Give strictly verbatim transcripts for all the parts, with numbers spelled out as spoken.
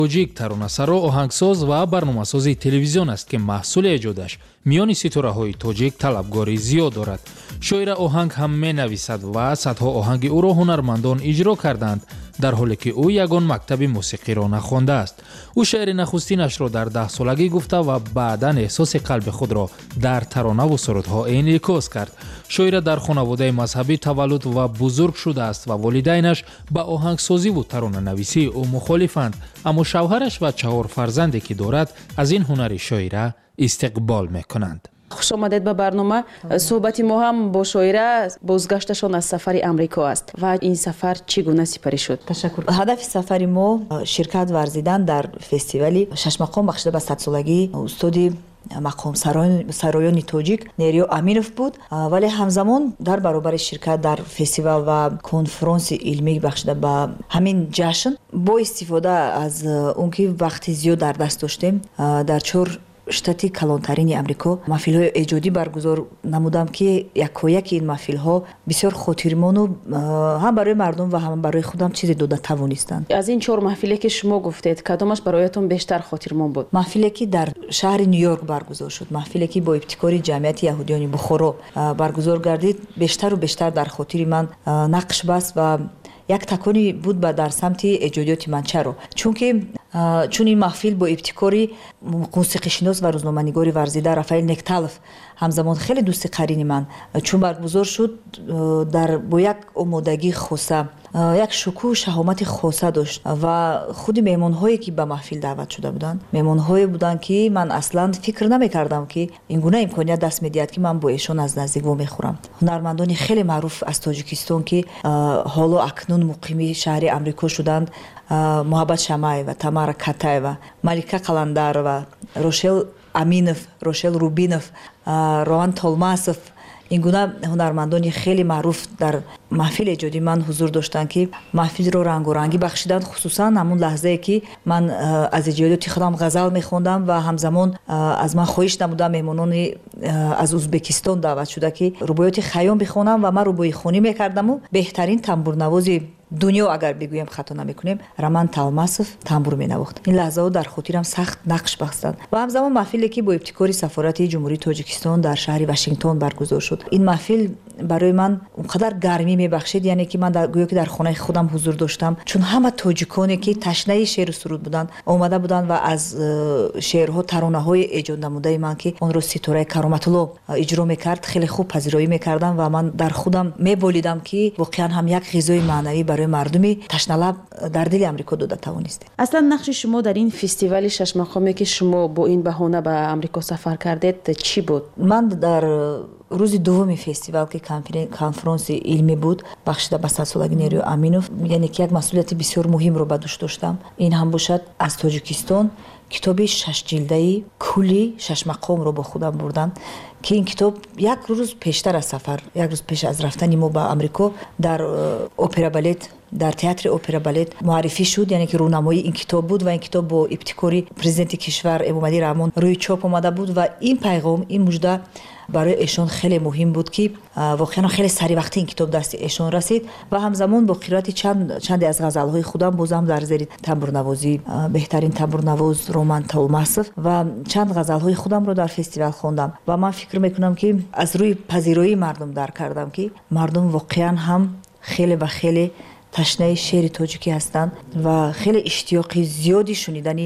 توجیک ترانه‌سرا، آهنگساز و برنامه‌سازی تلویزیون است که محصول ایجادش میان ستاره‌های تاجیک طلبگاری زیاد دارد. شاعر آهنگ هم می‌نویسد و صدها آهنگ او را هنرمندان اجرا کردند، در حالی که او یگان مکتب موسیقی را نخوانده است. او شعر نخستینش را در ده سالگی گفته و بعداً احساس قلب خود را در ترانه و سرودها انعکاس کرد. شاعر در خانواده مذهبی تولد و بزرگ شده است و والدینش به آهنگسازی و ترانه نویسی او مخالفند، اما شوهرش و چهار فرزندی که دارد از این هنر شاعره استقبال میکنند. خوش آمدید به برنامه. صحبت ما هم با شاعره بازگشتشان از سفر امریکا است و این سفر چگونه سپری شد؟ تشکر. هدف سفر ما شرکت ورزیدن در فستیوال شش مقام بخشیده به صد سالگی استادی مقام سرایان تاجیک نیریو امینوف بود، ولی همزمان در برابر شرکت در فستیوال و کنفرانس علمی بخشیده به همین جشن با استفاده از اون که وقت زیاد در دست داشتیم در چهار штати калонтарини амрико маҳфилҳои эҷодӣ баргузор намудам ки якояки ин маҳфилҳо бисёр хотирмону ҳам барои мардум ва ҳам барои худам чизе дода тавонистанд. аз ин чор маҳфиле ки шумо гуфтед кадомаш бароятон бештар хотирмон буд? маҳфиле ки дар шаҳри нью-йорк баргузор шуд, маҳфиле ки бо ибтикори ҷамъияти яҳудиёни бухоро баргузор гардид, бештару бештар дар хотири ман нақш баст ва як такони буд ба дар самти эҷодиёти ман. чаро? чунки чун ин маҳфил бо ибтикори мусиқишинос ва рӯзноманигори варзида Рафаил Некталов ҳамзамон хеле дӯсти қарини ман чун баргузор шуд дар бо як омодагӣ хоса, як шукӯҳу шаҳомати хоса дошт ва худи меҳмонҳое ки ба маҳфил даъват шуда буданд меҳмонҳое буданд ки ман аслан фикр намекардам ки ин гуна имконият даст медиҳад ки ман бо эшон аз наздик вомехӯрам. ҳунармандони хеле маъруф аз Тоҷикистон ки ҳоло акнун муқими шаҳри амрико шуданд, Муҳаббат Шамаева, Тамара Катаева, Малика Қаландарова, Рошел Аминов, Рошел Рубинов, Роан Толмасов, ин гуна ҳунармандони хеле маъруф дар маҳфили эҷоди ман ҳузур доштанд ки маҳфилро рангорангӣ бахшиданд, хусусан ҳамун лаҳзае ки ман аз эҷодиёти худам ғазал мехондам ва ҳамзамон аз ман хоҳиш намудам меҳмонони аз Узбекистон даъват шуда ки рубоёти хаём бихонам ва ман рубоихонӣ мекардаму беҳтарин тамбурнавози дунё агар бигӯем хато намекунем Роман Талмасов тамбур менавохт. ин лаҳзаҳо дар хотирам сахт нақш бастанд ва ҳамзамон маҳфиле ки бо ибтикори сафорати ҷумҳурии Тоҷикистон дар шаҳри Вашингтон баргузор шуд. ин маҳфил барои ман он қадар гармӣ мебахшид, яъне ки ман гӯё ки дар хонаи худам ҳузур доштам, чун ҳама тоҷиконе ки ташнаи шеъру суруд буданд омада буданд ва аз шеърҳо таронаҳои эҷод намудаи ман ки онро ситораи Кароматулло иҷро мекард хеле хуб пазироӣ мекардам ва ман дар худам меболидам ки воқеан ҳам як ғизои маънавӣ барои мардуми ташналаб дар дили амрико дода тавонистем. аслан нақши шумо дар ин фестивали шашмақоме ки шумо бо ин баҳона ба амрико сафар кардед чӣ буд? ман дар рӯзи дуввуми фестивал ки конферонси илмӣ буд бахшида ба садсолаги Нериё Аминов, яъне ки як масъулияти бисёр муҳимро ба дӯш доштам. ин ҳам бошад аз Тоҷикистон китоби шашҷилдаи кулли шашмақомро бо худам бурдам ки ин китоб як рӯз пештар аз сафар, як рӯз пеш аз рафтани мо ба амрико дар опера балет, дар театри опера балет муаррифӣ шуд, яъне ки рӯнамои ин китоб буд ва ин китоб бо ибтикори президенти кишвар Эмомадӣ Раҳмон рӯи чоп омада буд ва ин пайғом, ин мужда барои эшон хеле муҳим буд ки воқеан хеле саривақти ин китоб дасти эшон расид ва ҳамзамон бо қироати чанд чанде аз ғазалҳои худам бозам дар зери тамбурнавозӣ беҳтарин тамбурнавоз Роман Толмасов ва чанд ғазалҳои худамро дар фестивал хондам ва ман фикр мекунам ки аз рӯи пазироии мардум дарк кардам ки мардум воқеан ҳам хеле ва хеле ташнаи шеъри тоҷикӣ ҳастанд ва хеле иштиёқи зиёди шунидани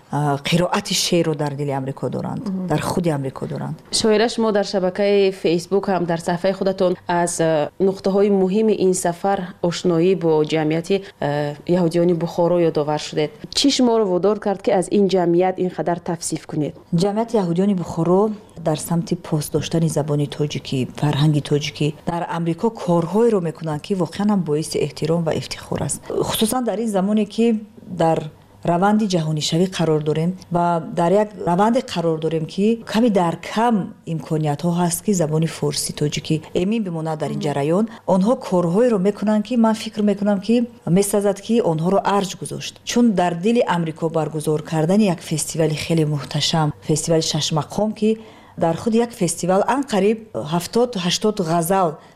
қироати шеърро дар дили амрико доранд, дар худи амрико доранд. шоира шумо дар шабакаи фейсбук ҳам дар саҳифаи худатон аз нуқтаҳои муҳими ин сафар ошноӣ бо ҷамъияти яҳудиёни Бухоро ёдовар шудед. чӣ шуморо водор кард ки аз ин ҷамъият ин қадар тавсиф кунед? ҷамъияти яҳудиёни Бухоро дар самти пост доштани забони тоҷикӣ, фарҳанги тоҷикӣ дар амрико корҳоеро мекунанд ки воқеан ҳам боиси эҳтиром ва ифтихор аст, хусусан дар ин замоне ки дар раванди ҷаҳонишавӣ қарор дорем ва дар як раванде қарор дорем ки ками дар кам имкониятҳо ҳаст ки забони форсӣ тоҷикӣ эмин бимонад дар ин ҷараён. онҳо корҳоеро мекунанд ки ман фикр мекунам ки месазад ки онҳоро арҷ гузошт, чун дар дили амрико баргузор кардани як фестивали хеле муҳташам, фестивали шашмақом ки дар худи як фестивал анқариб ҳафтод ҳаштод ғазал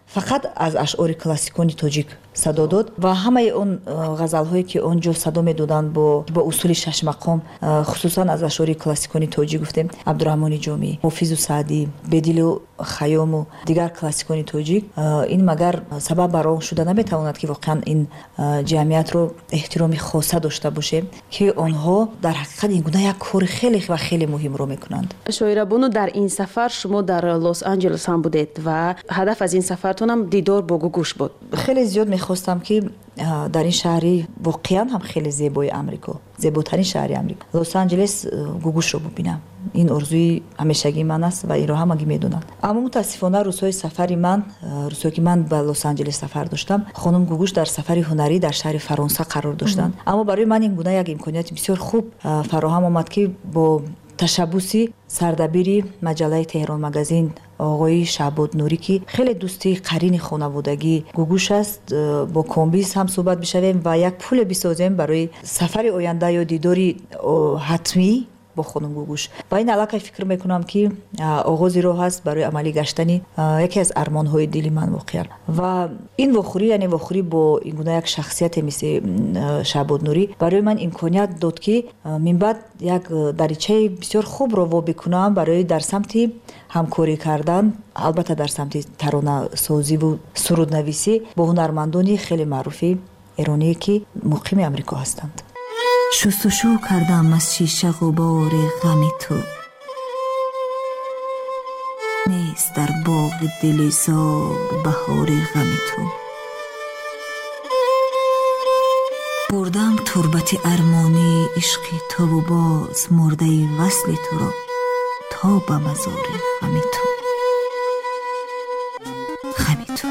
фақат аз ашъори классикони тоҷик садо дод ва ҳамаи он ғазалҳое ки он ҷо садо медоданд бо бо усули шашмақом, хусусан аз ашъори классикони тоҷик гуфтем абдураҳмони ҷомӣ, ҳофизу саъдӣ, бедилу хайёму дигар классикони тоҷик, ин магар сабаб бар он шуда наметавонад ки воқеан ин ҷамъиятро эҳтироми хоса дошта бошем ки онҳо дар ҳақиқат ин гуна як кори хеле ва хеле муҳимро мекунанд. шоира Бону, дар ин сафар шумо дар Лос Анҷелес ҳам будед ва ҳадаф аз ин сафартонам дидор бо Гугуш буд. хеле зиёд мехостам ки дар ин шаҳри воқеан ҳам хеле зебои Амрико, зеботарин шаҳри Амрико, Лос Анҷелес Гугушро бубинам. ин орзуи ҳамешагии ман аст ва инро ҳамагӣ медонанд. аммо мутаассифона рӯзҳои сафари ман, рӯзҳое ки ман ба Лос Анҷелес сафар доштам, хонум Гугуш дар сафари ҳунарӣ дар шаҳри Фаронса қарор доштанд. аммо барои ман ин гуна як имконияти бисёр хуб фароҳам омад ки бо ташаббуси сардабири маҷаллаи Теҳрон магазин оғои Шаҳбод Нурӣ ки хеле дӯсти қарини хонаводагии Гугуш аст, бо комбиз ҳам суҳбат бишавем ва як пуле бисозем барои сафари оянда ё дидори ҳатмӣ бо хонум Гугуш. ва ин аллакай фикр мекунам ки оғози роҳ аст барои амалӣ гаштани яке аз армонҳои дили ман воқеан. ва ин вохӯрӣ, яъне вохӯрӣ бо ин гуна як шахсияте мисли Шаҳбод Нурӣ барои ман имконият дод ки минбаъд як даричаи бисёр хубро во бикунам барои дар самти ҳамкорӣ кардан, албатта дар самти таронасозиву суруднависӣ бо ҳунармандони хеле маъруфи эроние ки муқими Амрико ҳастанд. шустушӯ кардам аз шиша ғубори ғами ту, нест дар боғи дилизор баҳори ғами ту. бурдам турбати армони ишқи туву боз мурдаи васли туро то ба мазори ғами ту. ғами ту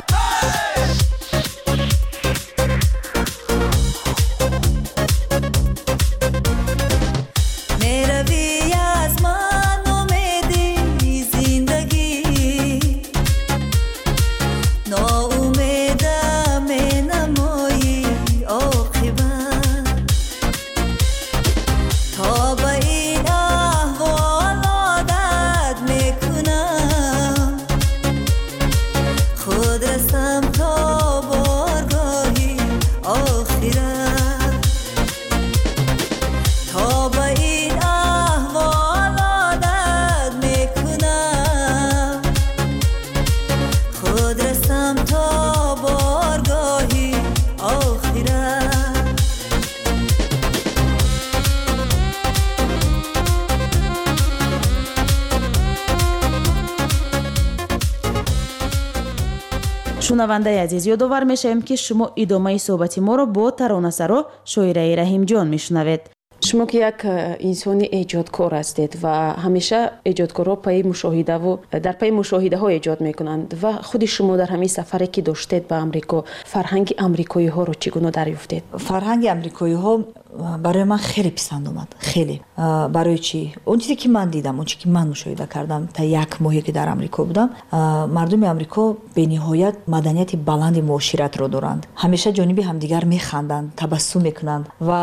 шунавандаи азиз, ёдовар мешавем ки шумо идомаи суҳбати моро бо таронасаро шоираи Раҳимҷон мешунавед. шумо ки як инсони эҷодкор ҳастед ва ҳамеша эҷодкорҳо пайи мушоҳидаву дар пайи мушоҳидаҳо эҷод мекунанд ва худи шумо дар ҳамин сафаре ки доштед ба Амрико, фарҳанги амрикоиҳоро чӣ гуна дарёфтед? фарҳанги амрикоиҳо барои ман хеле писанд омад. хеле. барои чӣ? Он чизе ки ман дидам, он чизе ки ман мушоҳида кардам та як моҳе ки дар Амрико будам, мардуми Амрико бениҳоят маданияти баланди муоширатро доранд. ҳамеша ҷониби ҳамдигар механданд, табассум мекунанд ва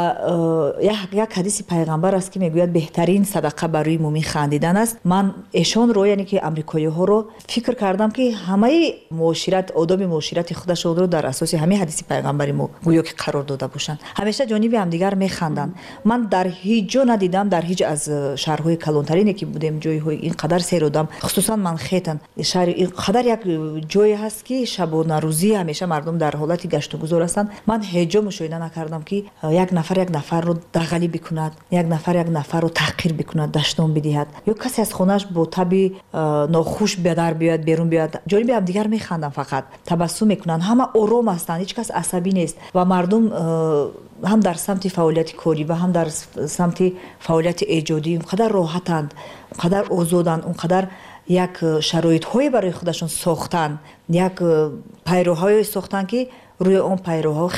як ҳадиси пайғамбар аст ки мегӯяд беҳтарин садақа барои муъмин хандидан аст. ман эшонро, яъне ки амрикоиҳоро фикр кардам ки ҳамаи муошират, одоби муоширати худашонро дар асоси ҳамин ҳадиси пайғамбари мо гӯё ки қарор дода бошанд. ҳамеша ҷониби ҳамдигар механданд. ман дар ҳеҷ ҷо надидам, дар ҳеҷ аз шаҳрҳои калонтарине ки будем, ҷойҳои ин қадар серодам, хусусан Манхеттен, шаҳри ин қадар як ҷое ҳаст ки шабонарӯзӣ ҳамеша мардум дар ҳолати гашту гузор ҳастанд. ман ҳеҷ ҷо мушоҳида накардам ки як нафар як нафарро дағалӣ бикунад, як нафар як нафарро таҳқир бикунад, даштон бидиҳад, ё касе аз хонааш бо таби нохуш ба дар биёяд, берун биёяд. ҷониби ҳамдигар механданд, фақат табассум мекунанд, ҳама ором ҳастанд, ҳеҷ кас асабӣ нест ва мардум ҳам дар самти фаъолияти корӣ ва ҳам дар самти фаъолияти эҷодӣ онқадар роҳатанд, онқадар озоданд, онқадар як шароитҳое барои худашон сохтанд, як пайроҳое сохтанд ки рӯи он пайроҳо хеле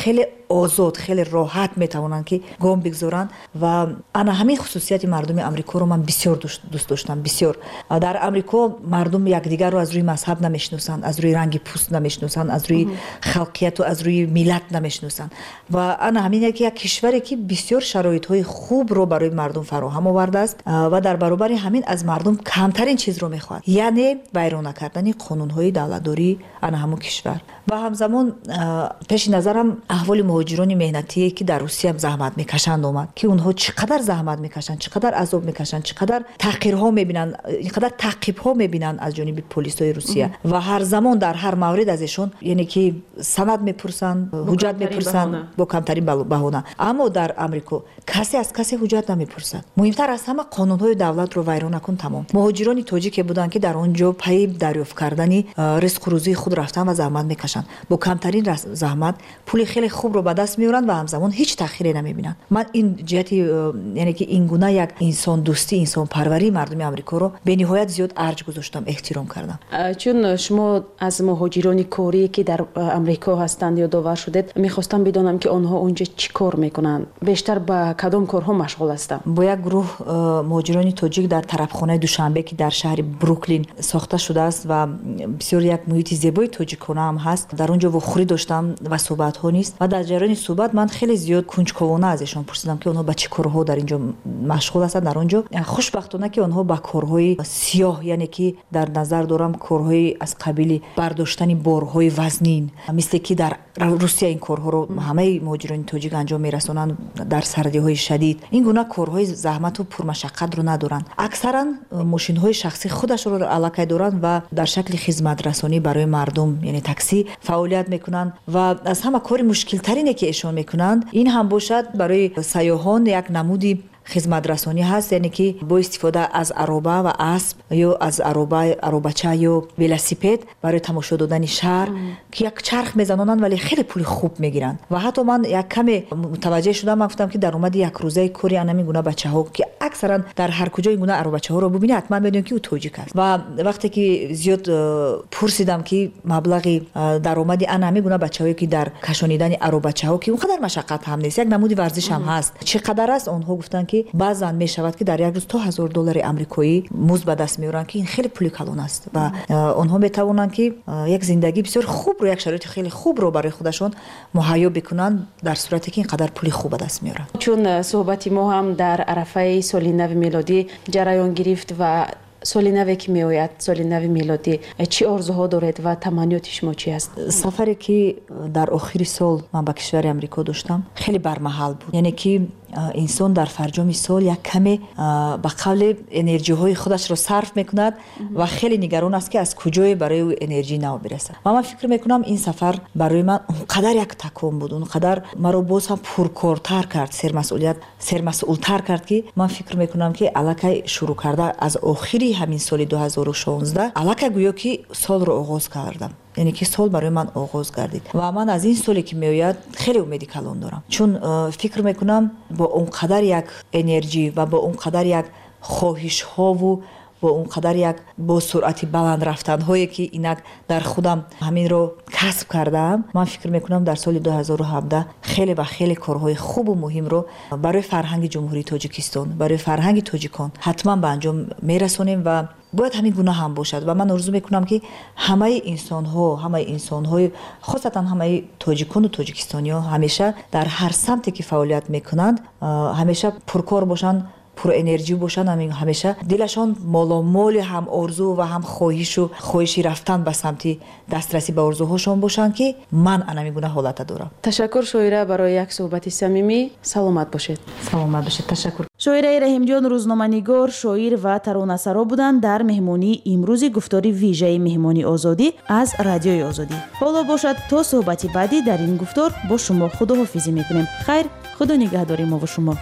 озод хеле роҳат метавонанд ки гом бигзоранд ва ана ҳамин хусусияти мардуми амрикоро ман бисёр дӯст доштам. Бисёр дар амрико мардум якдигарро аз рӯи мазҳаб намешиносанд, аз рӯи ранги пӯст намешиносанд, аз рӯи халқияту аз рӯи миллат намешиносанд ва ана ҳамин ки як кишваре ки бисёр шароитҳои хубро барои мардум фароҳам овардааст ва дар баробари ҳамин аз мардум камтарин чизро мехоҳад, яъне вайрона кардани қонунҳои давлатдории ана ҳамон кишвар. ва ҳамзамон пеши назарам аҳволи муҳоҷирони меҳнатие ки дар Русия заҳмат мекашанд омад, ки онҳо чӣ қадар заҳмат мекашанд, чӣ қадар азоб мекашанд, чӣ қадар таҳқирҳо мебинанд, ин қадар таъқибҳо мебинанд аз ҷониби полисҳои Русия ва ҳар замон дар ҳар маврид аз ешон яъне ки санад мепурсанд, ҳуҷҷат мепурсанд бо камтарин баҳона. Аммо дар Амрико касе аз касе ҳуҷҷат намепурсад. Муҳимтар аз ҳама қонунҳои давлатро вайрон накун тамом. Муҳоҷирони тоҷике буданд ки дар он ҷо пайи дарёфт кардани ризқу рӯзии худ рафтан ва заҳмат мекашанд. Бо камтарин заҳмат пули хеле хубро ба даст меоранд ва ҳамзамон ҳеҷ таъхире намебинанд. Ман ин ҷиҳати яъне ки ин гуна як инсондӯстӣ, инсонпарварии мардуми амрикоро бениҳоят зиёд арҷ гузоштам, эҳтиром кардам. Чун шумо аз муҳоҷирони корие ки дар амрико ҳастанд ёдовар шудед, мехостам бидонам ки онҳо онҷа чӣ кор мекунанд, бештар ба кадом корҳо машғул ҳастанд? Бо як гурӯҳ муҳоҷирони тоҷик дар тарабхонаи Душанбе ки дар шаҳри Бруклин сохта шудааст ва бисёр як муҳити зебои тоҷикона ҳам ҳаст. Дар он ҷо вохӯрӣ доштам ва суҳбатҳо нест ва дар ҷараёни суҳбат ман хеле зиёд кунҷковона аз ешон пурсидам ки онҳо ба чӣ корҳо дар ин ҷо машғул ҳастанд. Дар он ҷо хушбахтона ки онҳо ба корҳои сиёҳ, яъне ки дар назар дорам корҳои аз қабили бардоштани борҳои вазнин, мисле ки дар Русия ин корҳоро ҳамаи муҳоҷирони тоҷик анҷом мерасонанд дар сардиҳои шадид. Ин гуна корҳои заҳмату пурмашаққатро надоранд. Аксаран мошинҳои шахсии худашро аллакай доранд ва дар шакли хизматрасонӣ барои мардум, яъне таксӣ фаъолият мекунанд ва аз ҳама кори мушкилтарине ки эшон мекунанд ин ҳам бошад барои сайёҳон як намуди хизматрасонӣ ҳаст, яъне ки бо истифода аз ароба ва асп ё аз ароба аробача ё велосипед барои тамошо додани шаҳр ки як чарх мезанонанд вале хеле пули хуб мегиранд. Ва ҳатто ман як каме мутаваҷҷеҳ шудам, ман гуфтам ки даромади якрӯзаи кори анамин гуна бачаҳо ки аксаран дар ҳар куҷо ин гуна аробачаҳоро бубинӣ, ҳатман медонед ки ӯ тоҷик аст. Ва вақте ки зиёд пурсидам ки маблағи даромади анамин гуна бачаҳое ки дар кашонидани аробачаҳо ки он қадар машаққат ҳам нест, як намуди варзиш ҳам ҳаст, чӣ қадар аст, онҳо гуфтанд ки баъзан мешавад ки дар як рӯз то ҳазор доллари амрикоӣ музд ба даст меоранд ки ин хеле пули калон аст ва онҳо метавонанд ки як зиндагии бисёр хубро, як шароити хеле хубро барои худашон муҳайё бикунанд дар сурате ки ин қадар пули хуб ба даст меоранд. Чун суҳбати мо ҳам дар арафаи соли нави милодӣ ҷараён гирифт ва соли наве ки меояд, соли нави милодӣ, чӣ орзуҳо доред ва таманниёти шумо чӣ аст? Сафаре ки дар охири сол ман ба кишвари Амрико доштам хеле бармаҳал буд. Яъне ки инсон дар фарҷоми сол як каме ба қавле энерҷиҳои худашро сарф мекунад ва хеле нигарон аст ки аз куҷое барои ӯ энерҷӣ нав бирасад. Ва ман фикр мекунам ин сафар барои ман он қадар як такон буд, он қадар маро боз ҳам пуркортар кард, сермасъулият сермасъултар кард ки ман фикр мекунам ки аллакай шурӯъ карда аз охири ҳамин соли ду ҳазору шонздаҳ аллакай гӯё ки солро оғоз кардам. яъне ки сол барои ман оғоз гардид ва ман аз ин соле ки меояд хеле умеди калон дорам, чун фикр мекунам бо он қадар як энерҷӣ ва бо он қадар як хоҳишҳову бо он қадар як бо суръати баланд рафтанҳое ки инак дар худам ҳаминро касб кардаам, ман фикр мекунам дар соли ду ҳазору ҳабдаҳ хеле ва хеле корҳои хубу муҳимро барои фарҳанги ҷумҳурии Тоҷикистон, барои фарҳанги тоҷикон ҳатман ба анҷом мерасонем ва бояд ҳамин гуна ҳам бошад. Ва ман орзу мекунам ки ҳамаи инсонҳо, ҳамаи инсонҳои хосатан ҳамаи тоҷикону тоҷикистониҳо ҳамеша дар ҳар самте ки фаъолият мекунанд ҳамеша пуркор бошанд, пурэнерҷӣ бошанд, ҳамеша дилашон моломоли ҳам орзу ва ҳам хоҳишу хоҳиши рафтан ба самти дастрасӣ ба орзуҳошон бошанд ки ман анамин гуна ҳолата дорам. Ташаккур шоира барои як суҳбати самимӣ. Саломат бошед. Саломат бошед. Ташаккур. шоираи Раҳимҷон рӯзноманигор, шоир ва таронасаро буданд дар меҳмонии имрӯзи гуфтори вижаи меҳмони озодӣ аз радиои Озодӣ. ҳоло бошад то суҳбати баъдӣ дар ин гуфтор бо шумо худоҳофизӣ мекунем. хайр, худо нигаҳдори мо ва шумо.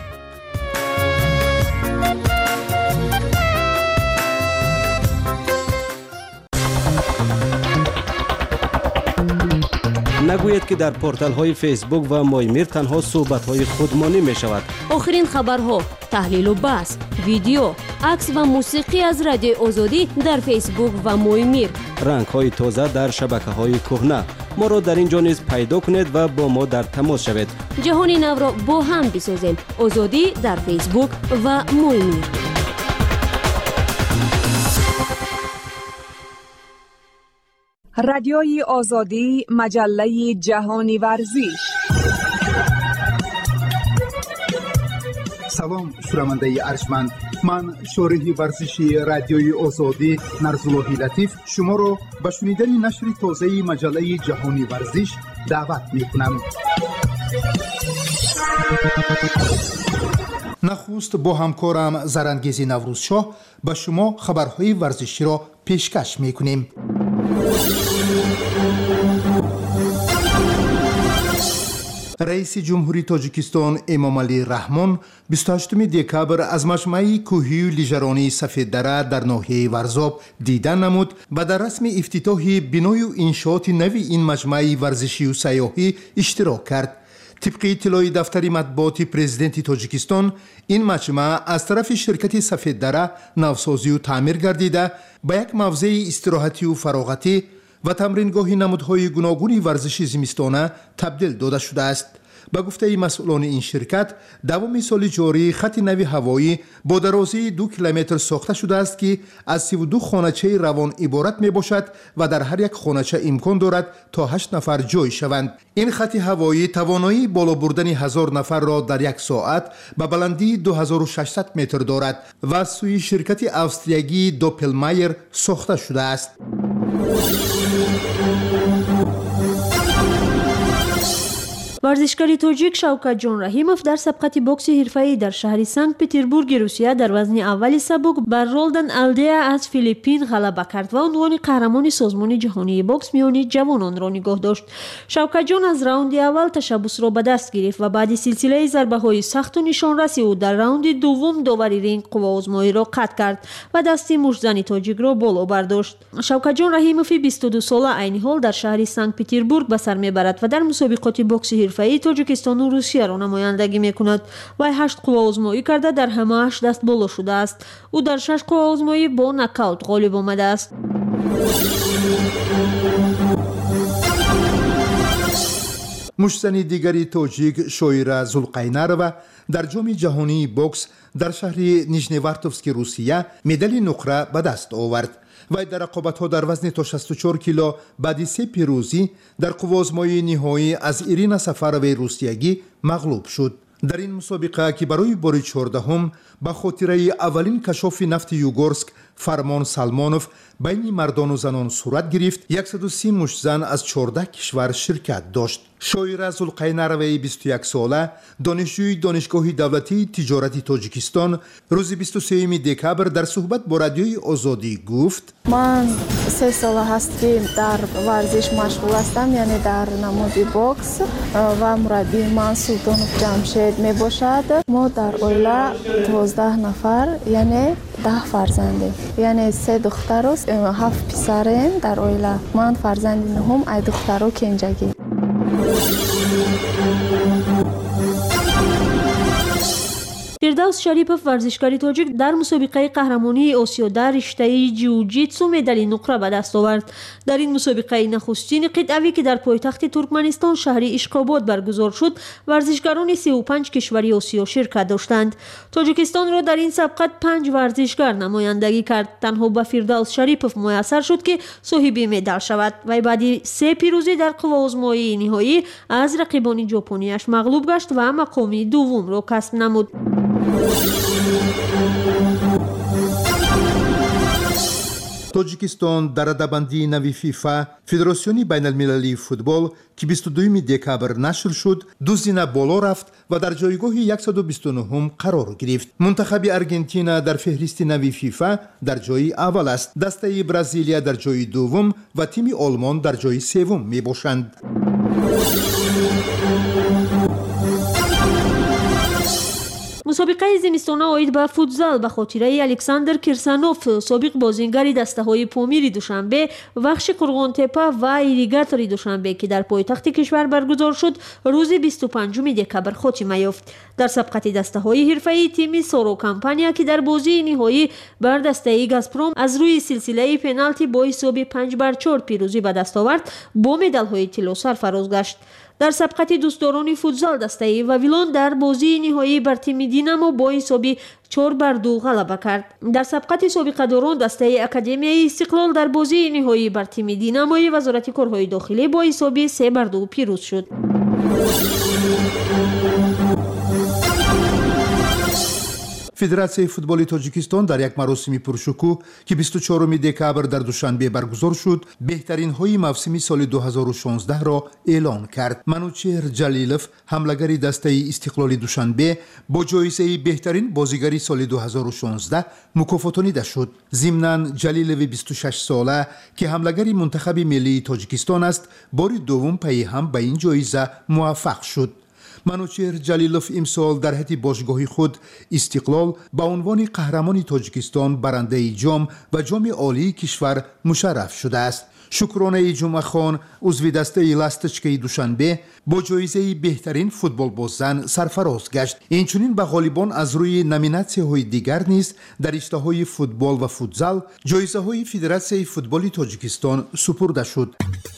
нагӯед ки дар порталҳои фейсбук ва моймир танҳо суҳбатҳои худмонӣ мешавад. охирин хабарҳо, таҳлилу баҳс, видео, акс ва мусиқӣ аз радиои Озодӣ дар фейсбук ва моймир. рангҳои тоза дар шабакаҳои кӯҳна ما را در اینجا نیز پیدا کنید و با ما در تماس شوید. جهانی نو را با هم بسازیم. آزادی در فیسبوک و مویمیر. رادیوی آزادی، مجله جهانی ورزش. سلام شنونده ارجمند، من شارح ورزشی رادیوی آزادی نرزالله لطیف شما را به شنیدن نشر تازه مجله جهانی ورزش دعوت می‌کنم. نخست با همکارم زرانگیزی نوروزشاه به شما خبرهای ورزشی را پیشکش می‌کنیم. رئیس جمهوری تاجیکستان امامعلی رحمان بیست و هشتم دکبر از مجمع کوهی و لیژرانی سفید دره در ناحیه ورزاب دیدن نمود و در رسم افتتاح بنای و انشاءات نوی این مجمع ورزشی و سیاحی اشتراک کرد. طبق اطلاع دفتر مطبوعات پرزیدنت تاجیکستان، این مجمع از طرف شرکت سفید دره نوسازی و تعمیر گردیده به یک موضع استراحتی و فراغتی و تمرینگاه نمودهای گوناگون ورزشی زمستانه تبدیل داده شده است. به گفته مسئولان این شرکت، دوام سال جاری خط نوی هوایی با درازی دو کیلومتر ساخته شده است که از سی و دو خانچه روان عبارت می باشد و در هر یک خانچه امکان دارد تا هشت نفر جای شوند. این خط هوایی توانایی بالا بردن هزار نفر را در یک ساعت به بلندی دو هزار و ششصد متر دارد و از سوی شرکت اوستریایی دوپلمایر ساخته شده است. ورزشکار تاجیک شوکت جان رحیموف در سبقت بوکس حرفه‌ای در شهر سنت پترزبورگ روسیه در وزن اول سبک بر رولدن الدیا از فیلیپین غلبه کرد و عنوان قهرمان سازمان جهانی بوکس میان جوانان را نگاه داشت. شوکت جان از راوند اول تشبث را به دست گرفت و بعد سلسله ضربه‌های سخت و نشانرسی او در راوند دوم داور رینگ قواآزمایی را قطع کرد و دست مشتزن تاجیک را بالا برداشت. شوکت جان رحیموف بیست و دو ساله عین حال در شهر سنت پترزبورگ به سر میبرد و در مسابقات بوکس حرفه‌ای تاجیکستان و روسیه را نمایندگی میکند. وی هشت قواآزمایی کرده در همه هشت دست بالا شده است. او در شش قواآزمایی با نکاوت غالب آمده است. مشتزن دیگری تاجیک شویرا زولقینروا در جام جهانی بوکس در شهر نیژنیوارتوفسک روسیه مدال نقره به دست آورد. وی در رقابت‌ها در وزن تا شصت و چهار کیلو بعد سه پیروزی در قواآزمایی نهایی از ایرینا سفروی روسیگی مغلوب شد. در این مسابقه که برای بار چهاردهم به خاطر اولین کشاف نفت یوگورسک فرمان سلمانوف بین مردان و زنان صورت گرفت، صد و سی مشتزن از چهارده کشور شرکت داشت. شویرا زولقینروی بیست و یک ساله دانشجوی دانشگاه دولتی تجارت تاجیکستان روز بیست و سوم دکبر در صحبت با رادیوی آزادی گفت: من سه سال هست که در ورزش مشغول هستم، یعنی در نماد بوکس و مربی من سلطانوف جمشید می باشد. ما در اویلا دوازده نفر یعنی ده فرزنده، یعنی سه دختر و هفت پسریم در اویلا. من فرزند نهم، ای دختر و کنجگی. فردوس شریپوف ورزشکار تاجیک در مسابقه قهرمانی آسیا در رشته جیوجیتسو مدال نقره به دست آورد. در این مسابقه نخستین قطعه‌ای که در پایتخت ترکمنستان شهر اشخاباد برگزار شد، ورزشکاران سی و پنج کشوری آسیا شرکت داشتند. تاجیکستان را در این سبقت پنج ورزشکار نمایندگی کرد. تنها به فردوس شریپوف میسر شد که صاحب مدال شود و بعد سه پیروزی در قواآزمایی نهایی از رقیبان ژاپنیش مغلوب گشت و مقام دوم را کسب نمود. تاجیکستان در رده‌بندی نوی فیفا فدراسیون بین المللی فوتبال که بیست و دوم دکبر نشر شد دو زینه بالا رفت و در جایگاه صد و بیست و نه قرار گرفت. منتخب ارژانتین در فهرست نوی فیفا در جای اول است. دسته برزیلیا در جای دوم و تیم آلمان در جای سوم می باشند. مسابقه زمستانه اوید به فوتزال به خاطره الکساندر کیرسانوف سابق بازیگر دسته‌های پامیر دوشنبه بخش قرغن‌تپه و ایریگاتور دوشنبه که در پایتخت کشور برگزار شد روز بیست و پنجم دکبر خاتمه یافت. در سبقت دسته‌های حرفه‌ای تیم سورو کمپانیا که در بازی نهایی بر دسته گازپروم از روی سلسله پنالتی با حساب پنج بر چهار پیروزی به دست آورد با مدال‌های طلا سرفراز گشت. در سبقت دوستداران فوتزال دسته واویلون در بازی نهایی بر تیم دینامو با حساب چهار بر دو غلبه کرد. در سبقت سابقه داران دسته اکادمیای استقلال در بازی نهایی بر تیم دیناموی وزارت کارهای داخلی با حساب سه بر دو پیروز شد. فدراسیای فوتبال تاجیکستان در یک مراسم پرشکوه که بیست و چهارم دکبر در دوشنبه برگزار شد بهترین های موسم سال دو هزار و شانزده را اعلان کرد. منوچهر جلیلوف حملگر دسته استقلال دوشنبه با جایزه بهترین بازیگر سال دو هزار و شانزده مکافاتانیده شد. ضمناً جلیلوف بیست و شش ساله که حملگر منتخب ملی تاجیکستان است بار دوم پی هم به این جایزه موفق شد. منوچهر جلیلوف امسال در حد باشگاهی خود استقلال به عنوان قهرمان تاجیکستان برنده جام و جام عالی کشور مشرف شده است. شکرانه جمعه خان عضو دسته لاستچکی دوشنبه با جایزه بهترین فوتبال باززن سرفراز گشت. اینچنین به غالبان از روی نامیناسیون های دیگر نیز در رشته های فوتبال و فوتزال جایزه های فدراسیای فوتبال تاجیکستان سپرده شد.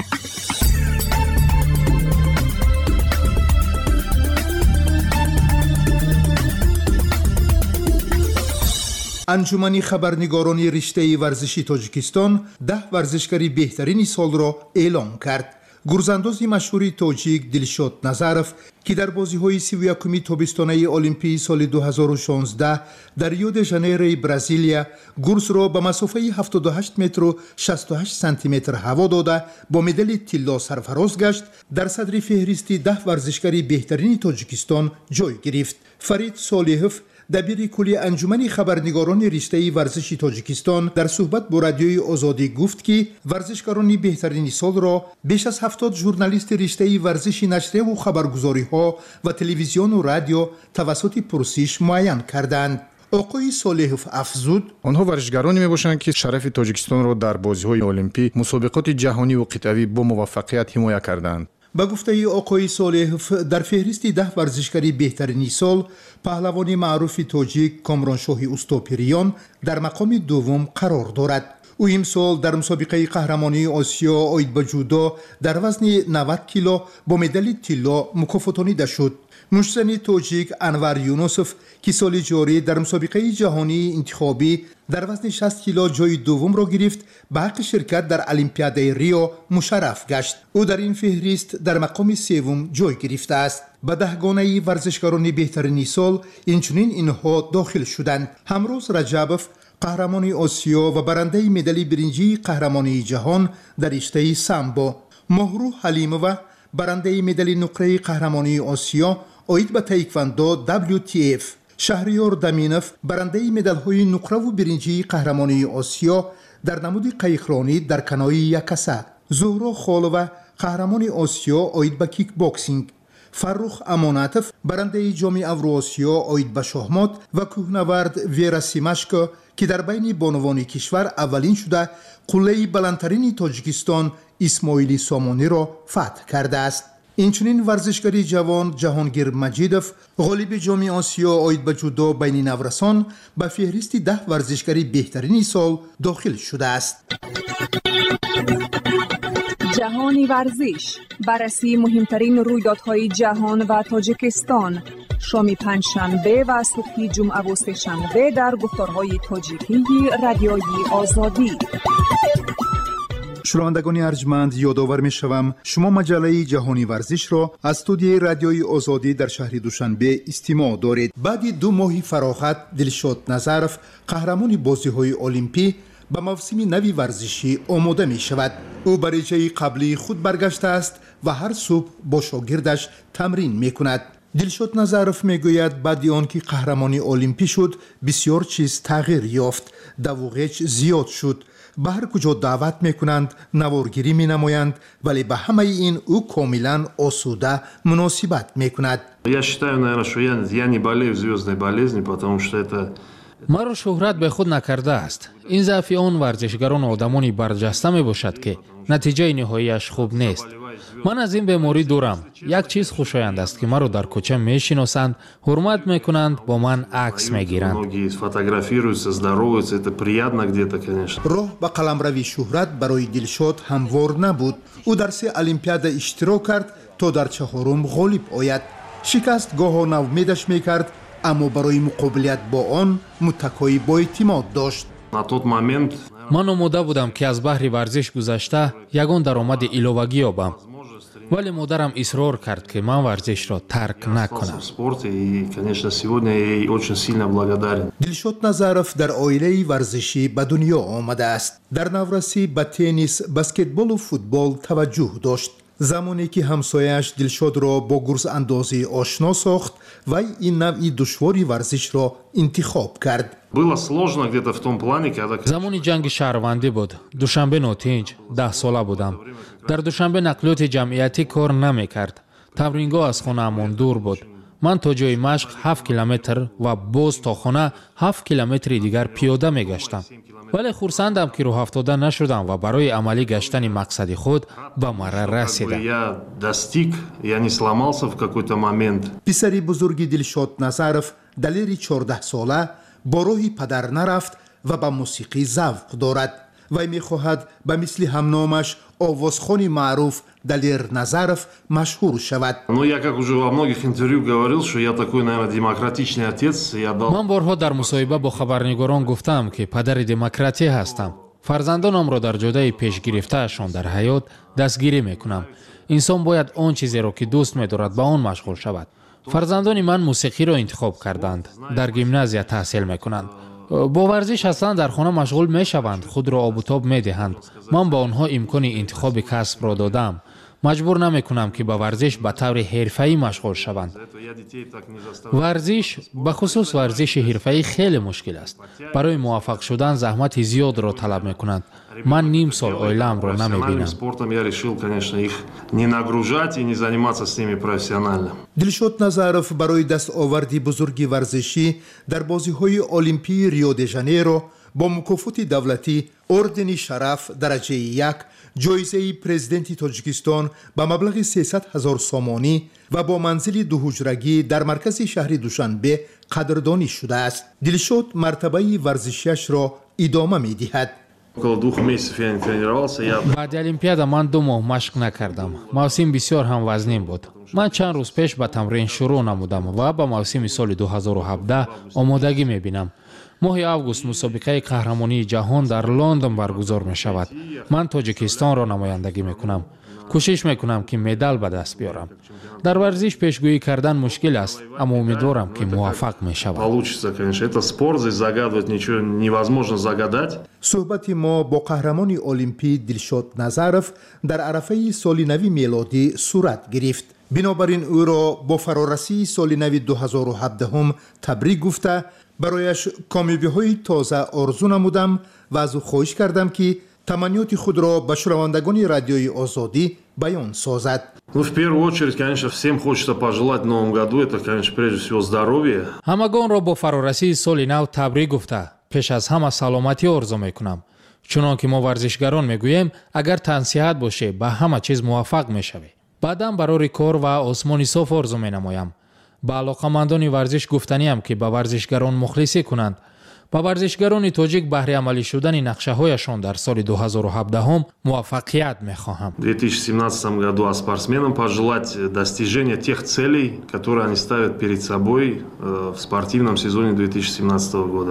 انجمن خبرنگاران رشته ورزشی تاجیکستان ده ورزشکاری بهترین سال را اعلام کرد. گرزانداز مشهور تاجیک دلشاد نظرف که در بازی‌های سی و یکم تابستانه المپی سال دو هزار و شانزده در ریو د ژانیرو برزیلیا گرز را به مسافه هفتاد و هشت متر و شصت و هشت سانتی متر هوا داده با مدال طلا سرفراز گشت، در صدر فهرست ده ورزشکاری بهترین تاجیکستان جای گرفت. فرید صالحوف دبیر کلی انجمن خبرنگاران رشته ورزشی تاجیکستان در صحبت با رادیوی آزادی گفت که ورزشکاران بهترین سال را بیش از هفتاد ژورنالیست رشته ورزشی نشریه و خبرگزاری ها و تلویزیون و رادیو توسط پرسش معین کردند. آقای صالحوف افزود آنها ورزشکارانی میباشند که شرف تاجیکستان را در بازی‌های المپی، مسابقات جهانی و قطبی با موفقیت حمایت کردند. با گفته آقای صالحوف در فهرست ده ورزشکاری بهترین سال پهلوان معروف تاجیک کامرانشاه اوستاپریان در مقام دوم قرار دارد. او امسال در مسابقه قهرمانی آسیا آید به جودو در وزن نود کیلو با مدال طلا مکافاتانیده شد. مشتزن تاجیک انور یونوسف که سال جاری در مسابقه جهانی انتخابی در وزن شصت کیلو جای دوم را گرفت، به حق شرکت در المپیاد ریو مشرف گشت. او در این فهرست در مقام سوم جای گرفته است. به دهگانه ورزشکاران بهترین سال اینچنین اینها داخل شدند: همروز رجبوف قهرمان آسیا و برنده مدال برنجی قهرمانی جهان در رشته سامبو، مهرو حلیمووا برنده مدال نقره قهرمانی آسیا آید به تایکواندو دبلیو تی اف، شهریار دامینوف برنده مدال‌های نقره و برنجی قهرمانی آسیا در نمود قایقرانی در کنای یکسه، زهرا خالووا قهرمان آسیا آید به کیک باکسینگ، فرخ اماناتوف برنده جام اوراسیا آید به شاهمات و کوهنورد ویرا سیماشکو که در بین بانوان کشور اولین شده قله بلندترین تاجیکستان اسماعیلی سامانی را فتح کرده است. اینچنین ورزشکاری جوان جهانگیر مجیدوف غالب جام آسیا آید به جودو بین نورسان به فهرست ده ورزشکاری بهترین سال داخل شده است. جهانی ورزش، بررسی مهمترین رویدادهای جهان و تاجیکستان، شام پنجشنبه و صبح جمعه و سه‌شنبه در گفتارهای تاجیکی رادیوی آزادی. شنوندگان ارجمند، یادآور می‌شوم شما مجله جهانی ورزش را از استودیوی رادیوی آزادی در شهر دوشنبه استماع دارید. بعد دو ماه فراغت دلشاد نظرف قهرمان بازی‌های المپی به موسم نوی ورزشی آماده می شود. او برای جای قبلی خود برگشته است و هر صبح با شاگردش تمرین می کند. دلشاد نظرف می گوید بعد آنکه قهرمانی المپی شد بسیار چیز تغییر یافت. دوغچ زیاد شد. به هر کجا دعوت میکنند نوارگیری می نمایند، ولی به همه این او کاملا آسوده مناسبت میکند. Я считаю, наверное, что я, я не болею звездной болезнью, потому что это маро шӯҳрат бе худ накардааст. ин заъфи он варзишгарону одамони барҷаста мебошад ки натиҷаи ниҳоияш хуб нест. ман аз ин беморӣ дурам. як чиз хушоянд аст ки маро дар кӯча мешиносанд, ҳурмат мекунанд, бо ман акс мегиранд. многие фотографируются, здороваются, это приятно где-то, конечно. роҳ ба қаламрави шӯҳрат барои Дилшод ҳамвор набуд. ӯ дар се олимпиада иштирок кард то дар чаҳорум ғолиб ояд. шикаст гоҳо навмедаш мекард, аммо барои муқобилат бо он муттакои боэътимод дошт. На тот момент ман омода будам ки аз баҳри варзиш гузашта ягон даромади иловагӣ ёбам, вале модарам исрор кард ки ман варзишро тарк накунам. Дилшод Назаров дар оилаи варзишӣ ба дунё омадааст. дар наврасӣ ба теннис, баскетболу футбол таваҷҷӯҳ дошт. замоне ки ҳамсояаш Дилшодро бо гурзандозӣ ошно сохт, вай ин навъи душвори варзишро интихоб кард. замони ҷанги шаҳрвандӣ буд. душанбе нотинҷ, даҳ сола будам. дар душанбе нақлиёти ҷамъиятӣ кор намекард. тамрингоҳ аз хонаамон дур буд. ман то ҷои машқ ҳафт километр ва боз то хона ҳафт километри дигар пиёда мегаштам. вале хурсандам ки роҳафтода нашудам ва барои амалӣ гаштани мақсади худ ба марра расидам. писари бузурги Дилшод Назаров далери чордаҳсола бо роҳи падар нарафт ва ба мусиқӣ завқ дорад. вай мехоҳад ба мисли ҳамномаш овозхони маъруф Далер Назаров машҳур шавад. ман борҳо дар мусоҳиба бо хабарнигорон гуфтам ки падари демократия ҳастам. фарзандонамро дар ҷодаи пешгирифтаашон дар ҳаёт дастгирӣ мекунам. инсон бояд он чизеро ки дӯст медорад ба он машғул шавад. фарзандони ман мусиқиро интихоб карданд. дар гимназия таҳсил мекунанд. бо варзиш аслан дар хона машғул мешаванд, худро обутоб медиҳанд. ман ба онҳо имкони интихоби касбро додам. маҷбур намекунам ки ба варзиш ба таври ҳирфаӣ машғул шаванд. варзиш, ба хусус варзиши ҳирфаӣ хеле мушкил аст. барои муваффақ шудан заҳмати зиёдро талаб мекунанд. ман ним сол оилаамро намебинам. Дилшод Назаров барои дастоварди бузурги варзишӣ дар бозиҳои олимпии Рио де Жанейро бо мукофоти давлатӣ, ордени шараф дараҷаи як, ҷоизаи президенти Тоҷикистон ба маблағи сесад ҳазор сомонӣ ва бо манзили дуҳуҷрагӣ дар маркази шаҳри Душанбе қадрдонӣ шудааст. Дилшод мартабаи варзишиашро идома медиҳад. баъди олимпиада ман ду моҳ машқ накардам. мавсим бисёр ҳамвазнин буд. ман чанд рӯз пеш ба тамрин шурӯъ намудам ва ба мавсими соли ду ҳазору ҳабдаҳ омодагӣ мебинам. моҳи август мусобиқаи қаҳрамонии ҷаҳон дар Лондон баргузор мешавад. ман Тоҷикистонро намояндагӣ мекунам. кӯшиш мекунам ки медал ба даст биёрам. дар варзиш пешгӯӣ кардан мушкил аст, аммо умедворам ки муваффақ мешавам. суҳбати мо бо қаҳрамони олимпӣ Дилшод Назаров дар арафаи соли нави мелодӣ сурат гирифт. бинобар ин ӯро бо фарорасии соли нави ду ҳазору ҳабдаҳум табрик гуфта, барояш комёбиҳои тоза орзу намудам ва аз ӯ хоҳиш кардам ки таманниёти худро ба шунавандагони радиои Озодӣ баён созад. Ну, в первую очередь, конечно, всем хочется пожелать в новом году, это, конечно, прежде всего здоровье. ҳамагонро бо фарорасии соли нав табрик гуфта, пеш аз ҳама саломатӣ орзу мекунам. чунон ки мо варзишгарон мегӯем, агар тансиҳат боше, ба ҳама чиз муваффақ мешавӣ. баъдан барори кор ва осмони соф орзу менамоям. ба алоқамандони варзиш гуфтаниам ки ба варзишгарон мухлисӣ кунанд. ба варзишгарони тоҷик баҳри амалӣ шудани нақшаҳояшон дар соли ду ҳазору ҳабдаҳум муваффақият мехоҳам. В две тысячи семнадцатом году а спортсменам пожелать достижения тех целей, которые они ставят перед собой в спортивном сезоне две тысячи семнадцатого года.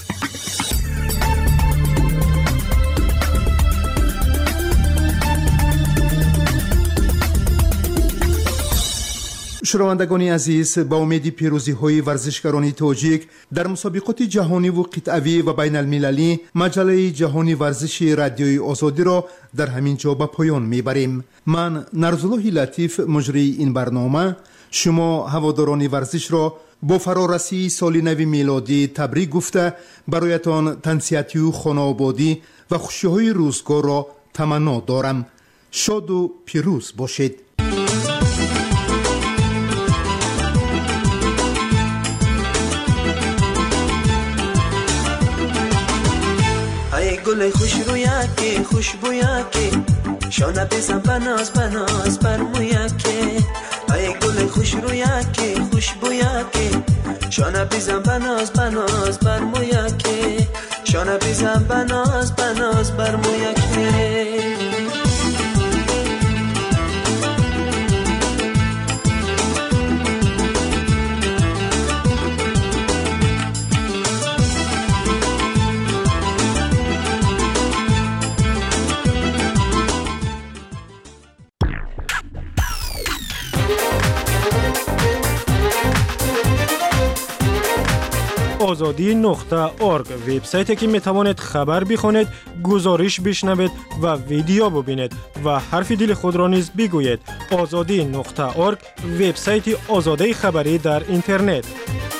шунавандагони азиз, ба умеди пирӯзиҳои варзишгарони тоҷик дар мусобиқоти ҷаҳониву қитъавӣ ва байналмилалӣ, маҷаллаи ҷаҳони варзиши радиои Озодиро дар ҳамин ҷо ба поён мебарем. ман Нарзуллоҳи Латиф, муҷрии ин барнома, шумо ҳаводорони варзишро با فرارسی سال نو میلادی تبریک گفته برایتان تنسیتی و خانوادگی و خوشی‌های روزگار را تمنا دارم. شاد و پیروز باشید. ای گل خوش رویکی خوشبویکی شانه بزن بناز بناز بر مویکی ای گل خوش رویکی خوشبویکی شانه بزن بناز بناز بر مویکی شانه بزن بناز بناز بر مویکی آزادی نقطه ارگ وبسایتی که می توانید خبر بخونید، گزارش بشنوید و ویدیو ببینید و حرف دل خود را نیز بگویید. آزادی نقطه ارگ وبسایت آزادی خبری در اینترنت.